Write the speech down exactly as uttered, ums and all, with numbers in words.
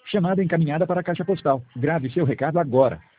Chamada encaminhada para a caixa postal. Grave seu recado agora.